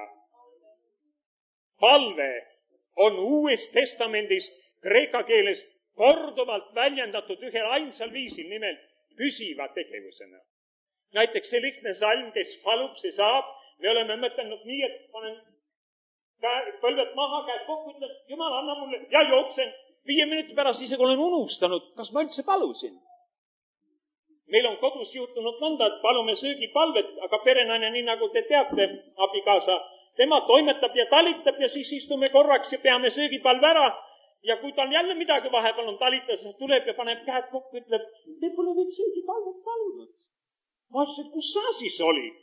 Palve on Uues Testamendis kreeka keeles korduvalt väljendatud ühel ainsal viisil, nimelt püsiva tegevusena. Näiteks see lihtne salm, kes palub, see saab. Me oleme mõtelnud nii, et panen põlved maha, käed kokku, ütleb, Jumal, anna mulle ja jooksen. Viie minuti pärast isegi olen unustanud, kas ma üldse palusin. Meil on kodus juhtunud nõnda, et palume söögipalvet, aga perenaine, nii nagu te teate, abikaasa, tema toimetab ja talitab ja siis istume korraks ja peame söögipalve ära. Ja kui tal jälle midagi vahepeal on talitas, tuleb ja paneb käed kokku, ütleb, te pole nüüd söögipalvet palunud. Ma ütlesin, kus sa siis olid?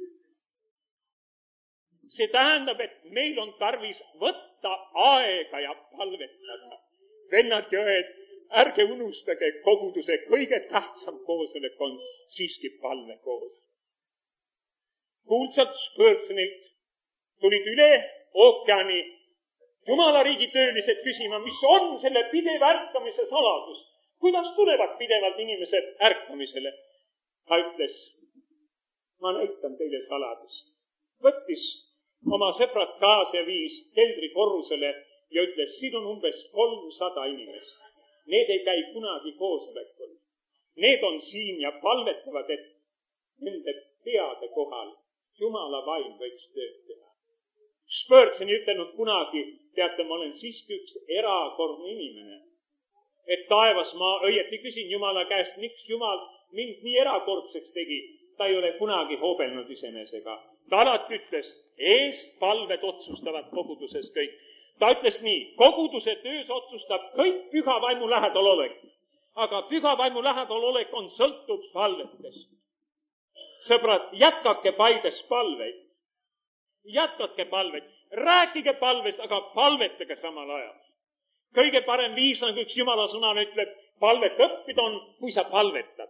See tähendab, et meil on tarvis võtta aega ja palvetada. Vennad ja õed, ärge unustage, koguduse kõige tähtsam koosolek on siiski palve koos. Kuulsad Spurgeonilt tulid üle ookeani Jumala riigi töölised küsima, mis on selle pideva ärkamise saladus. Kuidas tulevad pidevalt inimesed ärkamisele? Ta ütles, ma näitan teile saladus. Võttis oma sõbrad kaasa ja viis keldri korrusele ja ütles, siin on umbes kolmsada inimest. Need ei käi kunagi koosolekul. Need on siin ja palvetavad, et nende peade kohal Jumala vaim võiks tööd teha. Spurgeon ei ütelnud kunagi, teate, ma olen siiski üks erakordne inimene. Et taevas ma õieti küsin Jumala käest, miks Jumal mind nii erakordseks tegi. Ta ei ole kunagi hobelnud isenesega. Ta alati ütles, eest palved otsustavad koguduses kõik. Ta ütles nii, koguduse töös otsustab kõik püha vaimu lähedal olek. Aga püha vaimu lähedal olek on sõltub palvetest. Sõbrad, jätkake Paides palveid. Jätkake palveid. Rääkige palvest, aga palvetage samal ajal. Kõige parem viis, nagu üks Jumala sõna ütleb, palvet õppida on, kui sa palvetad.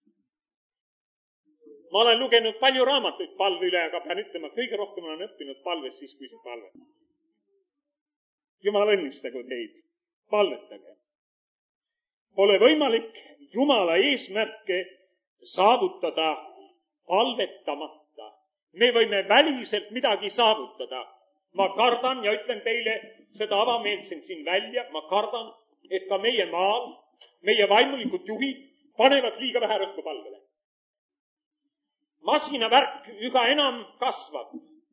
Ma olen lugenud palju raamatuid palve üle, aga pean ütlema, kõige rohkem olen õppinud palvest siis, kui sa palvetad. Jumal õnnistagu teid. Palvetage. Pole võimalik Jumala eesmärke saavutada palvetamata. Me võime väliselt midagi saavutada. Ma kardan ja ütlen teile, seda avameelsen siin välja, ma kardan, et ka meie maal, meie vaimulikud juhid panevad liiga vähe rõhku palvele. Masinavärk üha enam kasvab.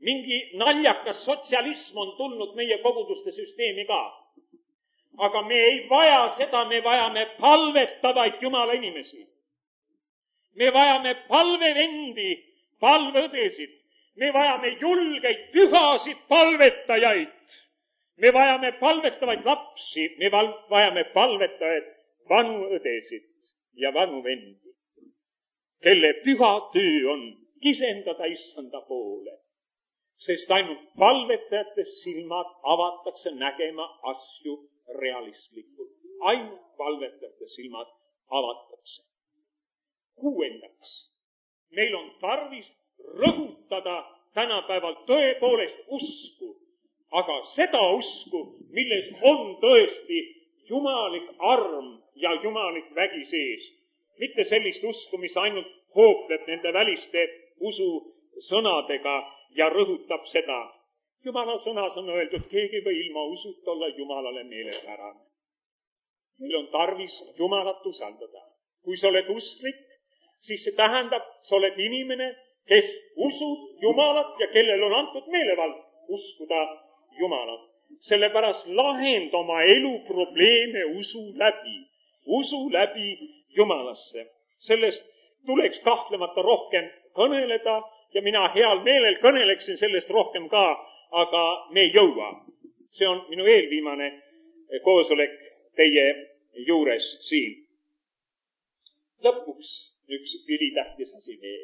mingi naljakas sotsialism on tulnud meie koguduste süsteemi ka. Aga me ei vaja seda, me vajame palvetavaid Jumala inimesi. Me vajame palvevendi, palveõdesid. Me vajame julgeid, pühasid palvetajaid. Me vajame palvetavaid lapsi, me vajame palvetajaid vanu õdesid ja vanu vendi, kelle püha töö on kisendada issanda poole. Sest ainult palvetajate silmad avatakse nägema asju realistlikult. Ainult palvetajate silmad avatakse. Kuuendaks, meil on tarvis rõhutada tänapäeval tõepoolest usku, aga seda usku, milles on tõesti jumalik arm ja jumalik vägi sees. Mitte sellist usku, mis ainult hoopleb nende väliste ususõnadega ja rõhutab seda. Jumala sõnas on öeldud, keegi või ilma usut olla Jumalale meelepärane. Meil on tarvis Jumalat usaldada. Kui sa oled usklik, siis see tähendab, sa oled inimene, kes usub Jumalat ja kellel on antud meelevald uskuda Jumalat. Sellepärast lahend oma elu probleeme usu läbi, usu läbi Jumalasse. Sellest tuleks kahtlemata rohkem kõneleda ja mina heal meelel kõneleksin sellest rohkem ka, aga me ei jõua. See on minu eelviimane koosolek teie juures siin. Lõpuks üks ülitähtis asi veel.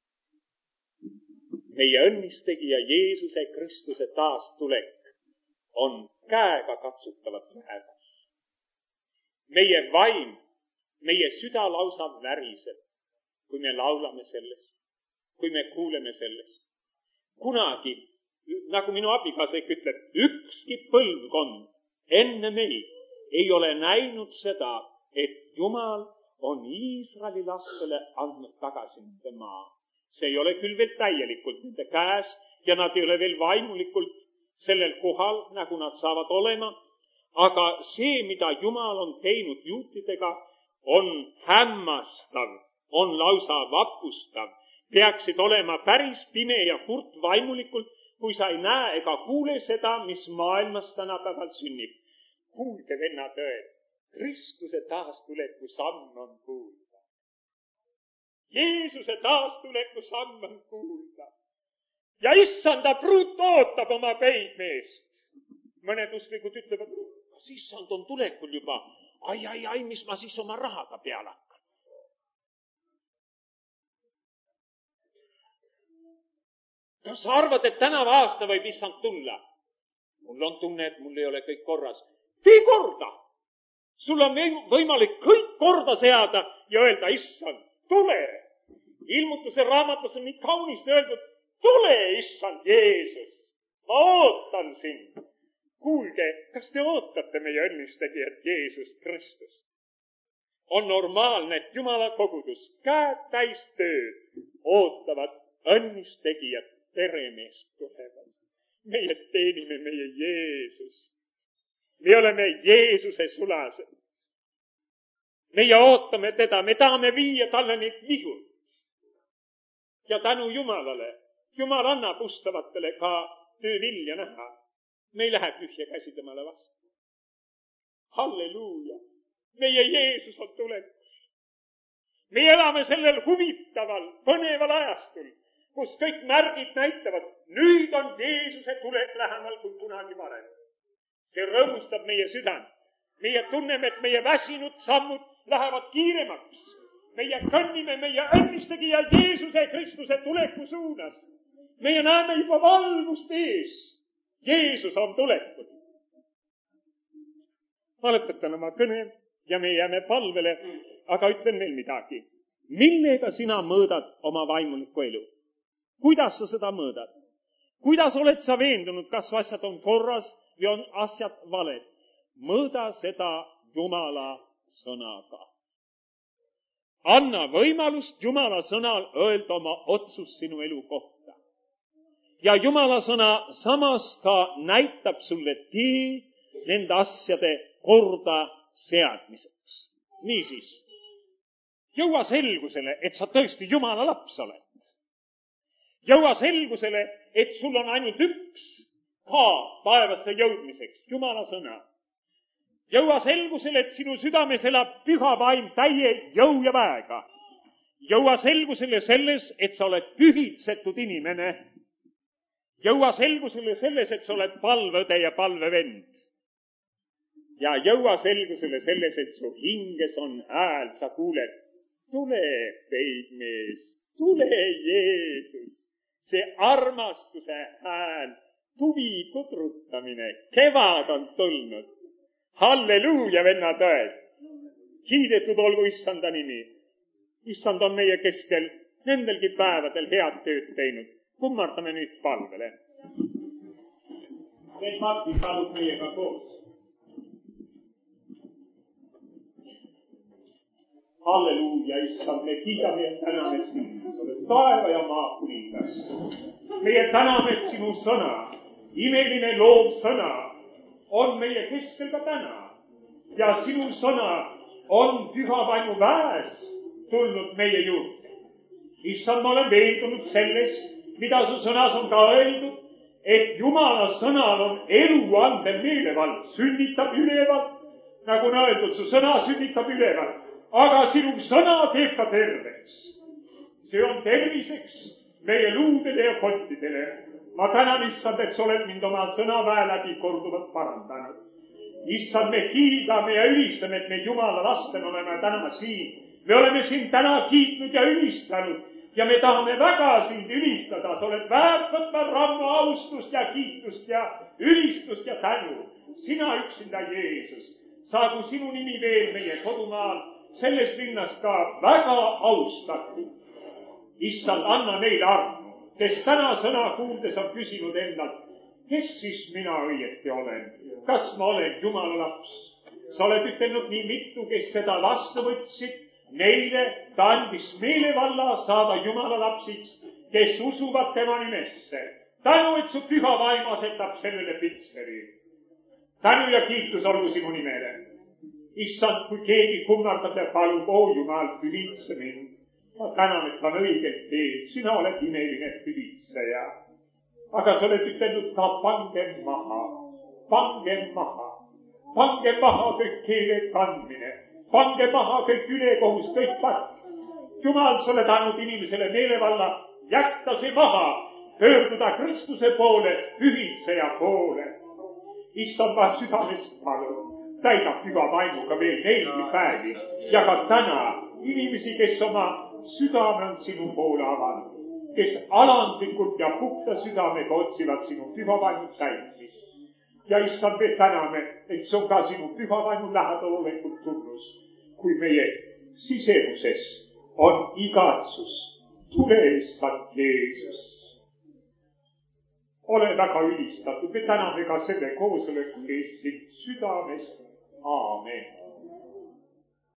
Meie õnnistegija Jeesuse Kristuse taastulek on käega katsutavat lähedal. Meie vaim, meie süda lausa väriseb, kui me laulame sellest, kui me kuuleme sellest. Kunagi, nagu minu abikaasa ütleb, ükski põlvkond enne meid ei ole näinud seda, et Jumal on Iisraeli lastele andnud tagasi nende maa. See ei ole küll veel täielikult nende käes ja nad ei ole veel vaimulikult sellel kohal, nagu nad saavad olema, aga see, mida Jumal on teinud juutidega, on hämmastav, on lausa vapustav. Peaksid olema päris pime ja kurt vaimulikult, kui sa ei näe ega kuule seda, mis maailmas tänapäeval sünnib. Kuulge, vennad õed, Kristuse taastuleku samm on kuulda. Jeesuse taastuleku samm on kuulda. Ja issanda pruut ootab oma peigmeest. Mõned usklikud ütlevad, kas issand on tulekul juba? Ai, ai, ai, mis ma siis oma rahaga peale hakkan? Kas sa arvad, et tänava aasta võib issand tulla? Mul on tunne, et mul ei ole kõik korras. Tee korda! Sul on võimalik kõik korda seada ja öelda, issand, tule! Ilmutuse raamatus on nii kaunist öeldud, tule, issand Jeesus, ma ootan sind. Kuulge, kas te ootate meie õnnistegijat Jeesust Kristust? On normaalne, et Jumala kogudus käed täis tööd ootavad õnnistegijat peremeest tulemas. Meie teenime meie Jeesust. Me oleme Jeesuse sulased. Meie ootame teda, me tahame viia talle neid vihud. Ja tänu Jumalale, Jumal annab ustavatele ka töövilja näha. Me ei lähe tühja käsi temale vastu. Halleluuja! Meie Jeesus on tulemas. Me elame sellel huvitaval, põneval ajastul, kus kõik märgid näitavad, nüüd on Jeesuse tulek lähemal kui kunagi varem. See rõõmustab meie südant. Meie tunneme, et meie väsinud sammud lähevad kiiremaks. Meie kõnnime meie õnnistegija Jeesuse Kristuse tuleku suunas. Meie näeme juba valgust ees. Jeesus on tulekul. Ma lõpetan oma kõne ja me jääme palvele, aga ütlen veel midagi. Millega sina mõõdad oma vaimulikku elu? Kuidas sa seda mõõdad? Kuidas oled sa veendunud, kas asjad on korras või on asjad valed? Mõõda seda Jumala sõnaga. Anna võimalust Jumala sõnal öelda oma otsus sinu elu kohta. Ja Jumala sõna samas ka näitab sulle tee nende asjade korda seadmiseks. Niisiis, jõua selgusele, et sa tõesti Jumala laps oled. jõua selgusele, et sul on ainult üks kaart taevasse jõudmiseks, Jumala sõna. jõua selgusele, et sinu südames elab püha vaim täie jõu ja väega. jõua selgusele selles, et sa oled pühitsetud inimene. jõua selgusele selles, et sa oled palveõde ja palvevend. ja jõua selgusele selles, et su hinges on hääl, sa kuuled, tule, peigmees, tule, Jeesus. See armastuse hääl, tuvi pudrutamine, kevad on tulnud. Halleluuja, vennad õed. Kiidetud olgu issanda nimi. Issand on meie keskel nendelgi päevadel head tööd teinud. Kummardame nüüd palvele. Need Martin palub meiega koos. Halleluuja, issand, me kiidame ja täname sind, sa oled taeva ja maa kuningas. Meie täname, et sinu sõna, imeline loov sõna, on meie keskel ka täna. Ja sinu sõna on püha vaimu väes tulnud meie juurde. Issand, ma olen veendunud selles, mida su sõnas on ka öeldud, et Jumala sõnal on elu andev meelevald, sünnitab ülevalt, nagu on öeldud, su sõna sünnitab ülevalt. Aga sinu sõna teeb ka terveks. See on terviseks meie luudele ja kottidele. Ma tänan, issand, et sa oled mind oma sõnaväe läbi korduvalt parandanud. Issand, me kiidame ja ülistame, et me Jumala lasten oleme täna siin. Me oleme sind täna kiitnud ja ülistanud ja me tahame väga sind ülistada. Sa oled väärt võtma rammu austust ja kiitust ja ülistust ja tänu. Sina üksinda, Jeesus, saagu sinu nimi veel meie kodumaal selles linnas ka väga austatud. Issand, anna neile armu, kes täna sõna kuuldes on küsinud endalt, kes siis mina õieti olen? Kas ma olen Jumala laps? Sa oled ütelnud nii mitu, kes teda vastu võtsid, neile ta andis meelevalla saada Jumala lapsiks, kes usuvad tema nimesse. Tänu, et su püha vaim asetab sellele pitseri. Tänu ja kiitus olgu sinu nimele. Issand, kui keegi kummardab ja palub, oo Jumal, pühitse mind. Ma tänan, et ta on õigelt teed. Sina oled imeline pühitseja. Aga sa oled ütelnud ka, pange maha, pange maha, pange maha kõik keele kandmine, pange maha kõik ülekohus, kõik park. Jumal, sa oled andnud inimesele meelevalla, jätta see maha, pöörduda Kristuse poole, pühitseja poole. Issand, ma südamest palun. Täida püha vaimuga veel neilgi päevi ja ka täna inimesi, kes oma südame on sinu poole avanud, kes alandlikult ja puhta südamega otsivad sinu püha vaimu täitmist. Ja issand, me täname, et see on ka sinu püha vaimu lähedal olekut tunnus, kui meie sisemuses on igatsus. Tule, issand Jeesus. Ole väga ülistatud, me täname ka selle koosoleku eest sind südamest. Aamen.